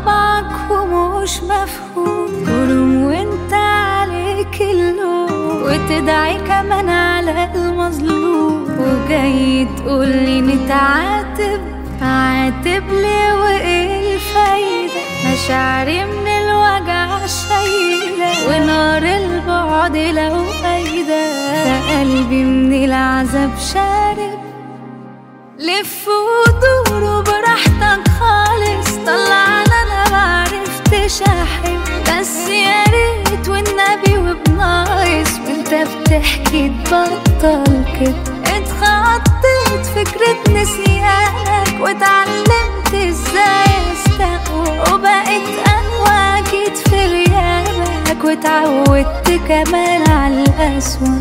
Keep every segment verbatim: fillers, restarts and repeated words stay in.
طبعك ومش مفهوم، تلوم وانت عليك اللوم، وتدعي كمان على المظلوم، وجاي تقولي نتعاتب. عاتب ليه وايه الفايدة؟ مشاعري من الوجع شايلة، ونار البعد لو قايدة، فقلبي من العذاب شارب. لف ودور براحتك خالص، طلعنا انا معرفتش احب، بس يا ريت والنبي وبناقص، وانت بتحكي تبطل كده. اتخطيت فكرة نسيانك، واتعلمت ازاي استقوى، وبقيت اقوى اكيد في غيابك، واتعودت كمان على القسوة.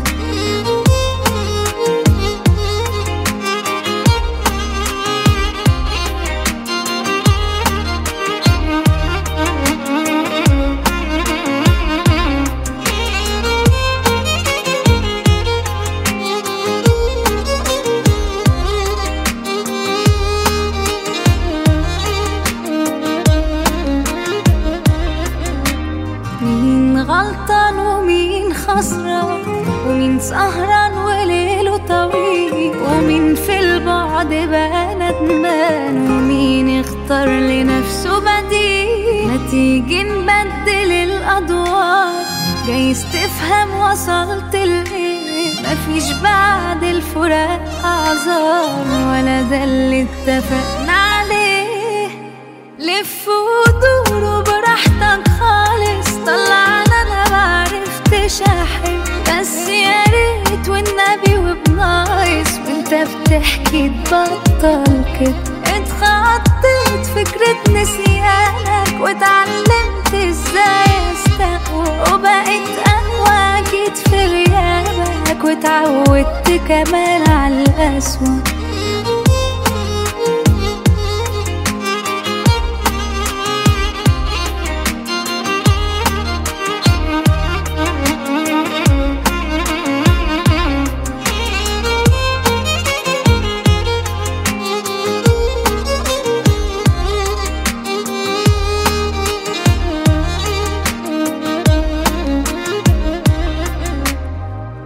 مين غلطان ومين خسران، ومين سهران وليله طويل، ومين في البعد بقى ندمان، ومين اختار لنفسه بديل. ما تيجي نبدل الأدوار، جايز تفهم وصلت لإيه. مفيش بعد الفراق أعذار، ولا ده اللي اتفقنا عليه. لف ودور براحتك خالص، طلعنا انا معرفتش احب، بس يا ريت والنبي وبناقص، وانت بتحكي تبطل كده. اتخطيت فكرة نسيانك، واتعلمت ازاي استقوى، وبقيت اقوى اكيد في غيابك، واتعودت كمان على القسوة.